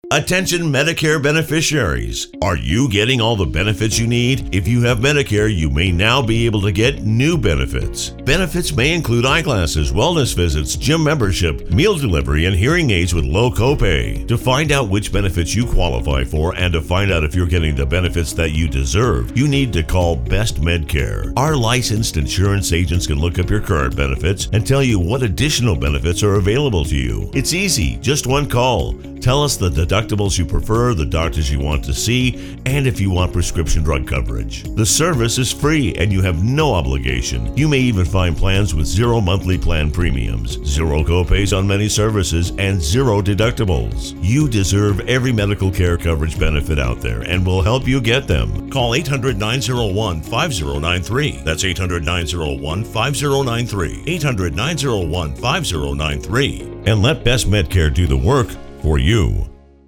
Attention Medicare beneficiaries. Are you getting all the benefits you need? If you have Medicare, you may now be able to get new benefits. Benefits may include eyeglasses, wellness visits, gym membership, meal delivery, and hearing aids with low copay. To find out which benefits you qualify for and to find out if you're getting the benefits that you deserve, you need to call Best Medcare. Our licensed insurance agents can look up your current benefits and tell you what additional benefits are available to you. It's easy, just one call. Tell us the deductibles you prefer, the doctors you want to see, and if you want prescription drug coverage. The service is free and you have no obligation. You may even find plans with zero monthly plan premiums, zero copays on many services, and zero deductibles. You deserve every medical care coverage benefit out there and we'll help you get them. Call 800-901-5093. That's 800-901-5093. 800-901-5093. And let Best Medcare do the work for you.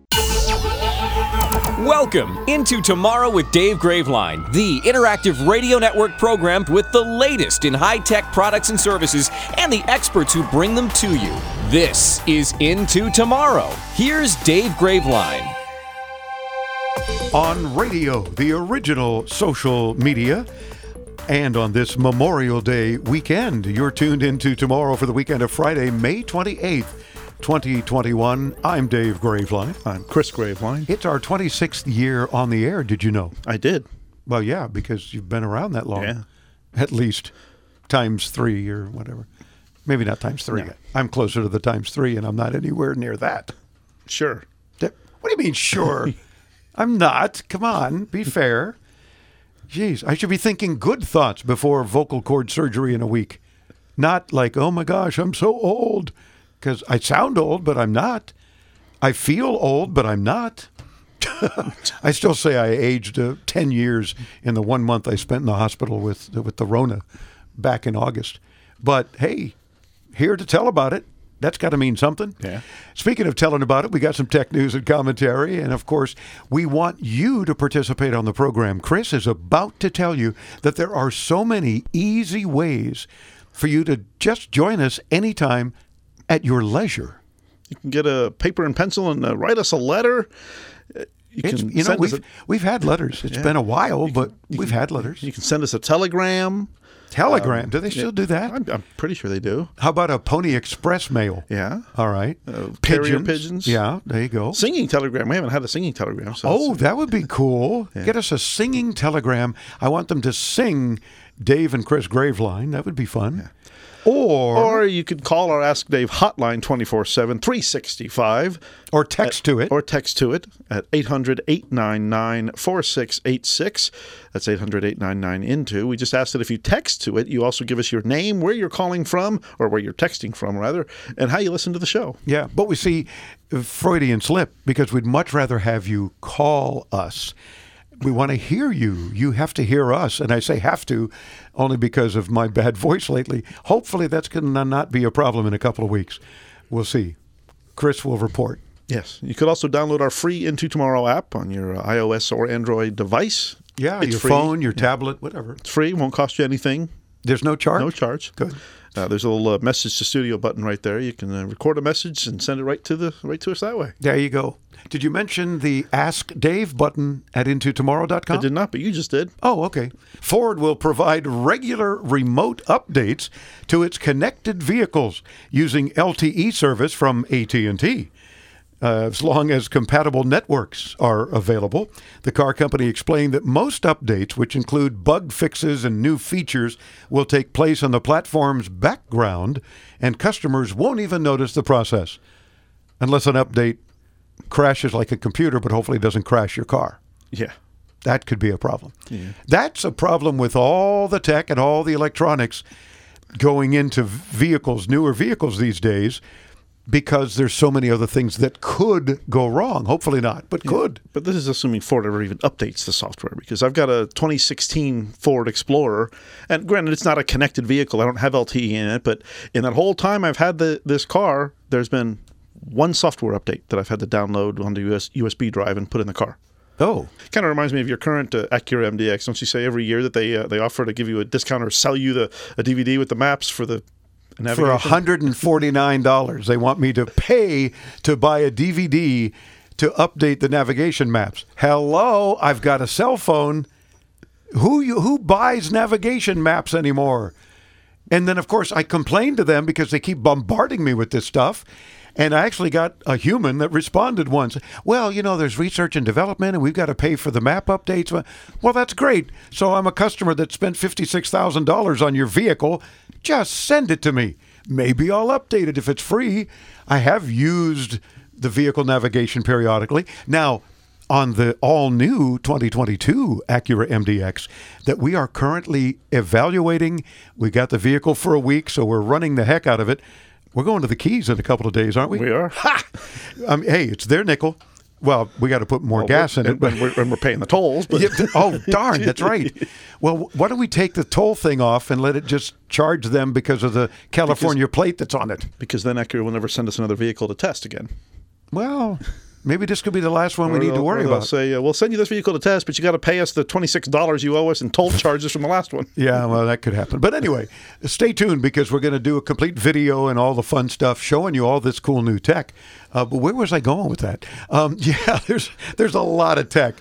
Welcome into Tomorrow with Dave Graveline, the interactive radio network program with the latest in high-tech products and services and the experts who bring them to you. This is Into Tomorrow. Here's Dave Graveline. On radio, the original social media, and on this Memorial Day weekend, you're tuned into Tomorrow for the weekend of Friday, May 28th. 2021. I'm Dave Graveline. I'm Chris Graveline. It's our 26th year on the air. Did you know? I did. Well, yeah, because you've been around that long. Yeah. At least times 3 or whatever. Maybe not times 3. No. I'm closer to the times 3, and I'm not anywhere near that. Sure. What do you mean, sure? I'm not. Come on. Be fair. Jeez, I should be thinking good thoughts before vocal cord surgery in a week. Not like, oh my gosh, I'm so old. Because I sound old, but I'm not. I feel old, but I'm not. I still say I aged 10 years in the 1 month I spent in the hospital with the Rona back in August. But hey, here to tell about it. That's got to mean something. Yeah. Speaking of telling about it, we got some tech news and commentary. And of course, we want you to participate on the program. Chris is about to tell you that there are so many easy ways for you to just join us anytime at your leisure. You can get a paper and pencil and write us a letter. We've had letters. It's been a while, but we've had letters. You can send us a telegram. Telegram? Do they still do that? I'm pretty sure they do. How about a Pony Express mail? Yeah. All right. Carrier pigeons. Yeah, there you go. Singing telegram. We haven't had a singing telegram. So that would be cool. Yeah. Get us a singing telegram. I want them to sing Dave and Chris Graveline. That would be fun. Yeah. Or you could call our Ask Dave hotline 24/7, 365. Or text to it. Or text to it at 800-899-4686. That's 800-899-INTO. We just ask that if you text to it, you also give us your name, where you're calling from, or where you're texting from, rather, and how you listen to the show. Yeah, but we see Freudian slip because we'd much rather have you call us. We want to hear you. You have to hear us. And I say have to only because of my bad voice lately. Hopefully that's going to not be a problem in a couple of weeks. We'll see. Chris will report. Yes. You could also download our free Into Tomorrow app on your iOS or Android device. Yeah, it's your free. Phone, your tablet, whatever. It's free. Won't cost you anything. There's no charge? No charge. Good. There's a little message to studio button right there. You can record a message and send it right to us that way. There you go. Did you mention the Ask Dave button at intotomorrow.com? I did not, but you just did. Oh, okay. Ford will provide regular remote updates to its connected vehicles using LTE service from AT&T. As long as compatible networks are available. The car company explained that most updates, which include bug fixes and new features, will take place on the platform's background, and customers won't even notice the process unless an update crashes like a computer, but hopefully doesn't crash your car. Yeah. That could be a problem. Yeah. That's a problem with all the tech and all the electronics going into vehicles, newer vehicles these days, because there's so many other things that could go wrong. Hopefully not, but could. But this is assuming Ford ever even updates the software, because I've got a 2016 Ford Explorer, and granted, it's not a connected vehicle. I don't have LTE in it, but in that whole time I've had this car, there's been one software update that I've had to download on the USB drive and put in the car. Oh. Kind of reminds me of your current Acura MDX. Don't you say every year that they offer to give you a discount or sell you a DVD with the maps for the navigation? For $149, they want me to pay to buy a DVD to update the navigation maps. Hello, I've got a cell phone. Who buys navigation maps anymore? And then, of course, I complained to them because they keep bombarding me with this stuff. And I actually got a human that responded once. Well, there's research and development, and we've got to pay for the map updates. Well, that's great. So I'm a customer that spent $56,000 on your vehicle. Just send it to me. Maybe I'll update it if it's free. I have used the vehicle navigation periodically. Now, on the all-new 2022 Acura MDX that we are currently evaluating, we got the vehicle for a week, so we're running the heck out of it. We're going to the Keys in a couple of days, aren't we? We are. Ha! Hey, it's their nickel. Well, we got to put more gas in it. But we're paying the tolls. But. Yeah, oh, darn, that's right. Well, why don't we take the toll thing off and let it just charge them because of the California plate that's on it? Because then Acura will never send us another vehicle to test again. Well, maybe this could be the last one we need to worry about. Say, we'll send you this vehicle to test, but you got to pay us the $26 you owe us in toll charges from the last one. Yeah, well, that could happen. But anyway, stay tuned because we're going to do a complete video and all the fun stuff showing you all this cool new tech. But where was I going with that? Yeah, there's a lot of tech.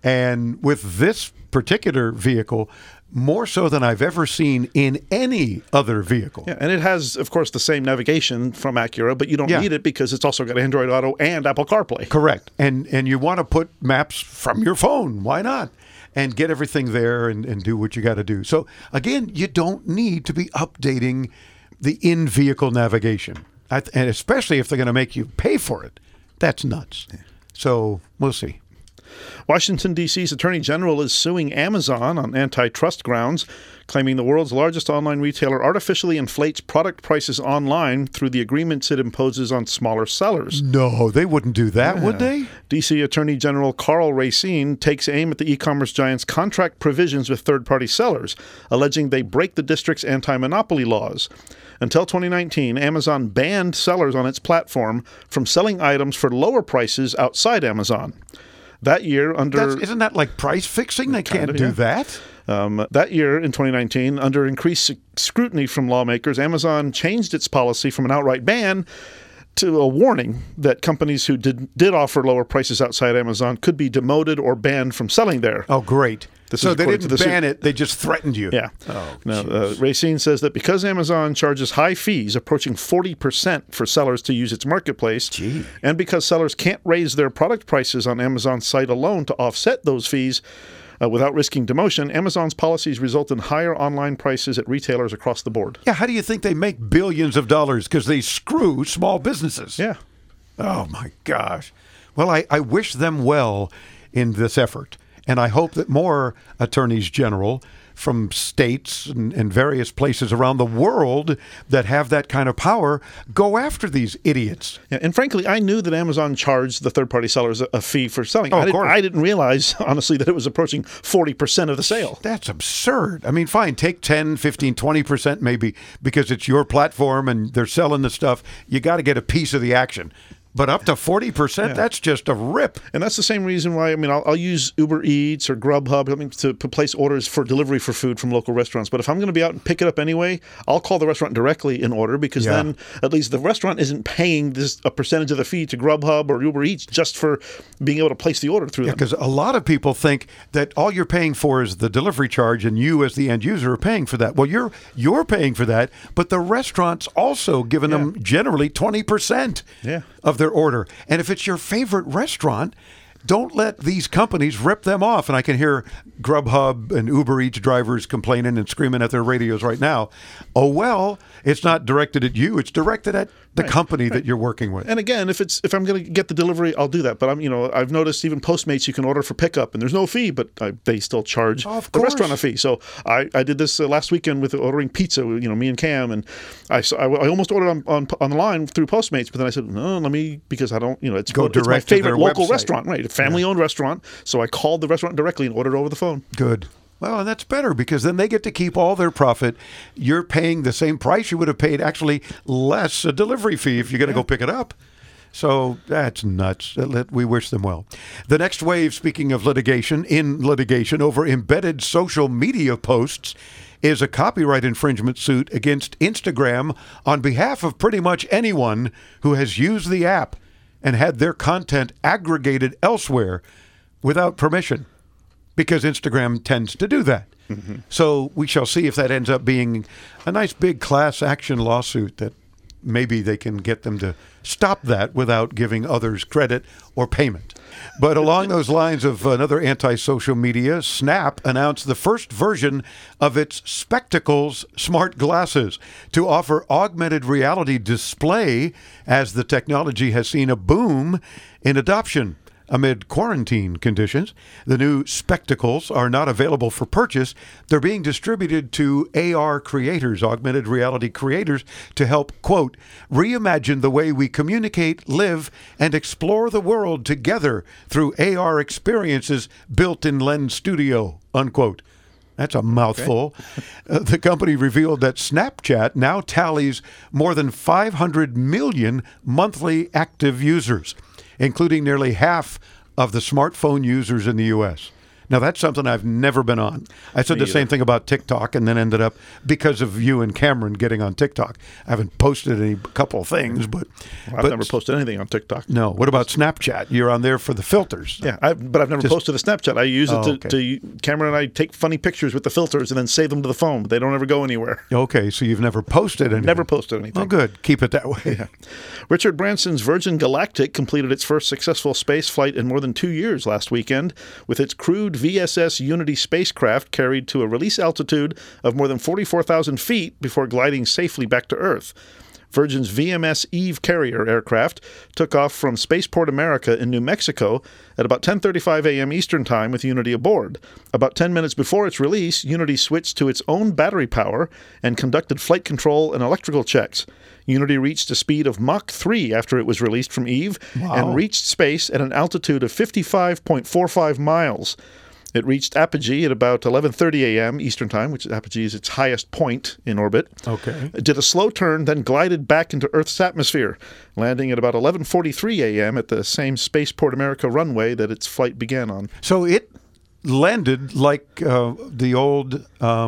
And with this particular vehicle, more so than I've ever seen in any other vehicle. Yeah, and it has, of course, the same navigation from Acura, but you don't need it because it's also got Android Auto and Apple CarPlay. Correct. And you want to put maps from your phone. Why not? And get everything there and do what you got to do. So, again, you don't need to be updating the in-vehicle navigation. And especially if they're going to make you pay for it. That's nuts. So, we'll see. Washington, D.C.'s Attorney General is suing Amazon on antitrust grounds, claiming the world's largest online retailer artificially inflates product prices online through the agreements it imposes on smaller sellers. No, they wouldn't do that, would they? D.C. Attorney General Karl Racine takes aim at the e-commerce giant's contract provisions with third-party sellers, alleging they break the district's anti-monopoly laws. Until 2019, Amazon banned sellers on its platform from selling items for lower prices outside Amazon. That year, isn't that like price fixing? They can't do that. That year, in 2019, under increased scrutiny from lawmakers, Amazon changed its policy from an outright ban to a warning that companies who did offer lower prices outside Amazon could be demoted or banned from selling there. Oh, great. So they didn't ban it, they just threatened you. Yeah. Oh, now, Racine says that because Amazon charges high fees, approaching 40% for sellers to use its marketplace, and because sellers can't raise their product prices on Amazon's site alone to offset those fees without risking demotion, Amazon's policies result in higher online prices at retailers across the board. Yeah, how do you think they make billions of dollars? Because they screw small businesses. Yeah. Oh, my gosh. Well, I wish them well in this effort. And I hope that more attorneys general from states and various places around the world that have that kind of power go after these idiots. Yeah, and frankly, I knew that Amazon charged the third-party sellers a fee for selling. Of course. I didn't realize, honestly, that it was approaching 40% of the sale. That's absurd. I mean, fine, take 10, 15, 20% maybe because it's your platform and they're selling the stuff. You got to get a piece of the action. But up to 40%, that's just a rip. And that's the same reason why, I'll use Uber Eats or Grubhub to place orders for delivery for food from local restaurants. But if I'm going to be out and pick it up anyway, I'll call the restaurant directly in order because then at least the restaurant isn't paying a percentage of the fee to Grubhub or Uber Eats just for being able to place the order through them. Because a lot of people think that all you're paying for is the delivery charge and you as the end user are paying for that. Well, you're paying for that, but the restaurant's also giving them generally 20% of their order. And if it's your favorite restaurant, don't let these companies rip them off. And I can hear Grubhub and Uber Eats drivers complaining and screaming at their radios right now. Oh, well, it's not directed at you. It's directed at the company that you're working with. And again, if I'm going to get the delivery, I'll do that. But I've noticed even Postmates, you can order for pickup and there's no fee, but they still charge the restaurant a fee. So I did this last weekend with ordering pizza, me and Cam, and I almost ordered on the line through Postmates, but then I said, no, because I don't, it's my favorite local restaurant, right? A family-owned restaurant. So I called the restaurant directly and ordered over the phone. Good. Well, and that's better because then they get to keep all their profit. You're paying the same price you would have paid, actually less a delivery fee if you're going to go pick it up. So that's nuts. We wish them well. The next wave, speaking of litigation over embedded social media posts, is a copyright infringement suit against Instagram on behalf of pretty much anyone who has used the app. and had their content aggregated elsewhere without permission, because Instagram tends to do that. So we shall see if that ends up being a nice big class action lawsuit that maybe they can get them to stop that without giving others credit or payment. But along those lines of another anti-social media, Snap announced the first version of its Spectacles smart glasses to offer augmented reality display, as the technology has seen a boom in adoption. Amid quarantine conditions, the new Spectacles are not available for purchase. They're being distributed to AR creators, augmented reality creators, to help, quote, reimagine the way we communicate, live, and explore the world together through AR experiences built in Lens Studio, unquote. That's a mouthful. Okay. The company revealed that Snapchat now tallies more than 500 million monthly active users, including nearly half of the smartphone users in the U.S. Now, that's something I've never been on. I said the same thing about TikTok and then ended up, because of you and Cameron getting on TikTok, I haven't posted a couple of things. But I've never posted anything on TikTok. No. What about Snapchat? You're on there for the filters. Yeah, but I've never posted a Snapchat. I use it to Cameron and I take funny pictures with the filters and then save them to the phone. They don't ever go anywhere. Okay, so you've never posted anything. Never posted anything. Oh, good. Keep it that way. Yeah. Richard Branson's Virgin Galactic completed its first successful space flight in more than 2 years last weekend, with its crewed VSS Unity spacecraft carried to a release altitude of more than 44,000 feet before gliding safely back to Earth. Virgin's VMS Eve carrier aircraft took off from Spaceport America in New Mexico at about 10:35 a.m. Eastern Time with Unity aboard. About 10 minutes before its release, Unity switched to its own battery power and conducted flight control and electrical checks. Unity reached a speed of Mach 3 after it was released from Eve and reached space at an altitude of 55.45 miles. It reached apogee at about 11:30 a.m. Eastern Time, which apogee is its highest point in orbit. Okay. It did a slow turn, then glided back into Earth's atmosphere, landing at about 11:43 a.m. at the same Spaceport America runway that its flight began on. So it landed like the old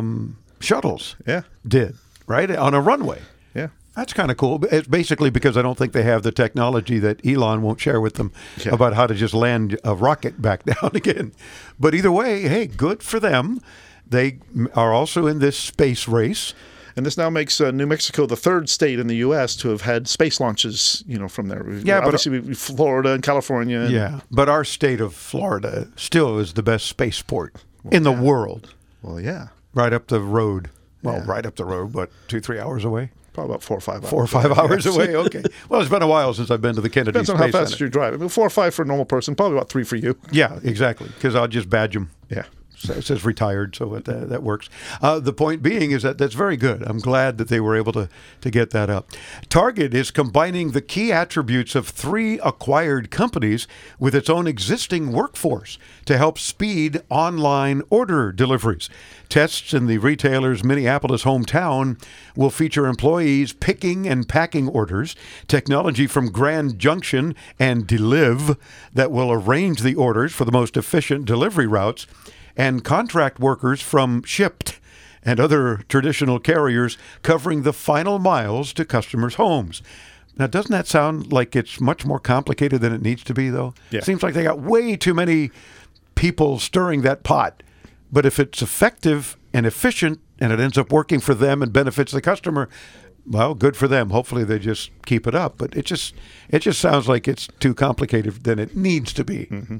shuttles did, right? On a runway. Yeah. That's kind of cool. It's basically because I don't think they have the technology that Elon won't share with them about how to just land a rocket back down again. But either way, hey, good for them. They are also in this space race. And this now makes New Mexico the third state in the U.S. to have had space launches, from there. Yeah, obviously, Florida and California. Yeah, but our state of Florida still is the best spaceport in the world. Well, yeah. Right up the road. Well, right up the road, but 2-3 hours away? Probably about 4 or 5 hours. 4 or 5 hours away, okay. Well, it's been a while since I've been to the Kennedy Space Center. Depends on how fast you drive. I mean, 4 or 5 for a normal person, probably about 3 for you. Yeah, exactly, because I'll just badge them. Yeah. It says retired, so that works. The point being is that's very good. I'm glad that they were able to get that up. Target is combining the key attributes of 3 acquired companies with its own existing workforce to help speed online order deliveries. Tests in the retailer's Minneapolis hometown will feature employees picking and packing orders, technology from Grand Junction and Deliv that will arrange the orders for the most efficient delivery routes, and contract workers from Shipt and other traditional carriers covering the final miles to customers' homes. Now, doesn't that sound like it's much more complicated than it needs to be, though? Yeah. It seems like they got way too many people stirring that pot. But if it's effective and efficient and it ends up working for them and benefits the customer, well, good for them. Hopefully they just keep it up. But it just sounds like it's too complicated than it needs to be. Mm-hmm.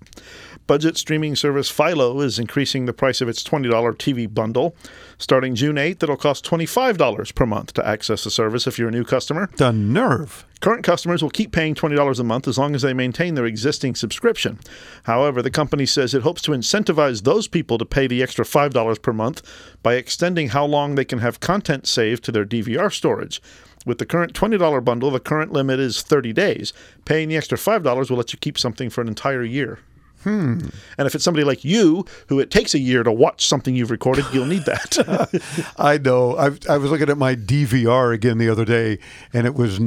Budget streaming service Philo is increasing the price of its $20 TV bundle. Starting June 8th, it'll cost $25 per month to access the service if you're a new customer. The nerve. Current customers will keep paying $20 a month as long as they maintain their existing subscription. However, the company says it hopes to incentivize those people to pay the extra $5 per month by extending how long they can have content saved to their DVR storage. With the current $20 bundle, the current limit is 30 days. Paying the extra $5 will let you keep something for an entire year. And if it's somebody like you, who it takes a year to watch something you've recorded, you'll need that. I know. I was looking at my DVR again the other day, and it was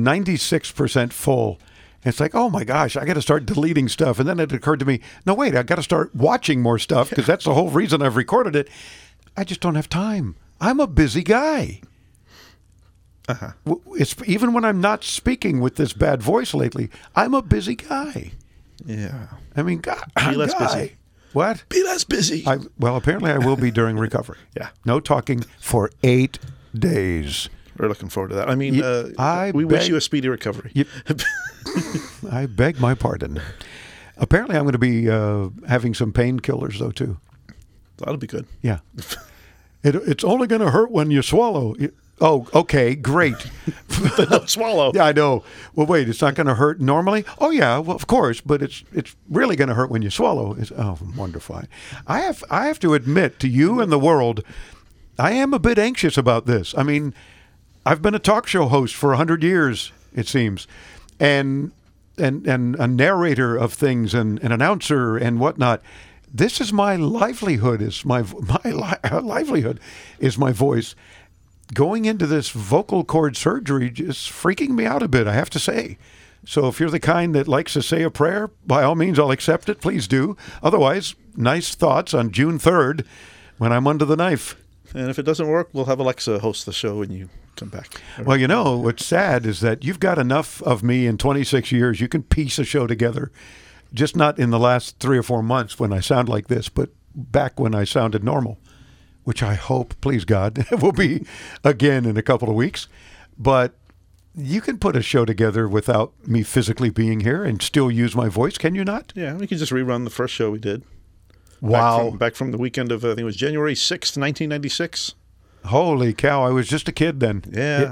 96% full. And it's like, oh my gosh, I got to start deleting stuff. And then it occurred to me, no, wait, I got to start watching more stuff because that's the whole reason I've recorded it. I just don't have time. I'm a busy guy. It's even when I'm not speaking with this bad voice lately, I'm a busy guy. Yeah. I mean, God, Be less busy. What? Be less busy. Well, apparently I will be during recovery. Yeah. No talking for 8 days. We're looking forward to that. I mean, we beg- wish you a speedy recovery. I beg my pardon. Apparently I'm going to be having some painkillers, though, too. That'll be good. Yeah. It's only going to hurt when you swallow. Oh, okay, great. Don't swallow. Yeah, I know. Well, wait, it's not going to hurt normally? Oh, yeah, well, of course, but it's really going to hurt when you swallow. Wonderful. I have to admit to you and the world, I am a bit anxious about this. I mean, I've been a talk show host for 100 years, it seems, and a narrator of things and an announcer and whatnot. This is my livelihood. My livelihood is my voice. Going into this vocal cord surgery just freaking me out a bit, I have to say. So if you're the kind that likes to say a prayer, by all means, I'll accept it. Please do. Otherwise, nice thoughts on June 3rd when I'm under the knife. And if it doesn't work, we'll have Alexa host the show when you come back. Well, you know, what's sad is that you've got enough of me in 26 years. You can piece a show together. Just not in the last 3 or 4 months when I sound like this, but back when I sounded normal, which I hope, please God, will be again in a couple of weeks. But you can put a show together without me physically being here and still use my voice, can you not? Yeah, we can just rerun the first show we did. Wow. Back from the weekend of, I think it was January 6th, 1996. Holy cow, I was just a kid then. Yeah.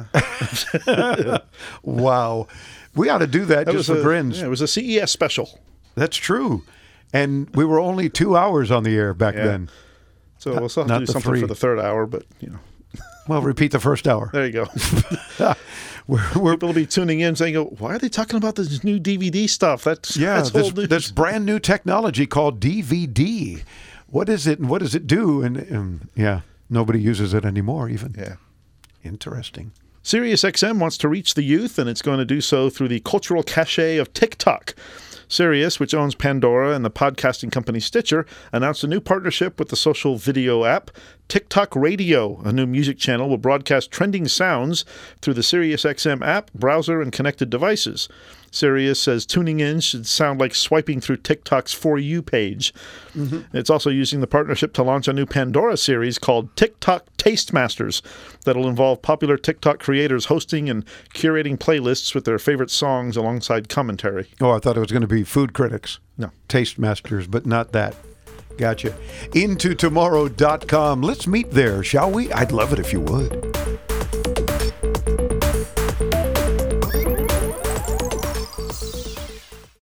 Wow. We ought to do that just for grins. Yeah, it was a CES special. That's true. And we were only 2 hours on the air back then. So we'll still have to do something for the third hour, but, you know. Well, repeat the first hour. There you go. People will be tuning in saying, why are they talking about this new DVD stuff? That's old news. This brand new technology called DVD. What is it and what does it do? And nobody uses it anymore even. Yeah. Interesting. SiriusXM wants to reach the youth, and it's going to do so through the cultural cachet of TikTok. Sirius, which owns Pandora and the podcasting company Stitcher, announced a new partnership with the social video app TikTok Radio. A new music channel will broadcast trending sounds through the SiriusXM app, browser, and connected devices. Sirius says tuning in should sound like swiping through TikTok's For You page. Mm-hmm. It's also using the partnership to launch a new Pandora series called TikTok Taste Masters that'll involve popular TikTok creators hosting and curating playlists with their favorite songs alongside commentary. Oh, I thought it was going to be food critics. No. Taste Masters, but not that. Gotcha. IntoTomorrow.com. Let's meet there, shall we? I'd love it if you would.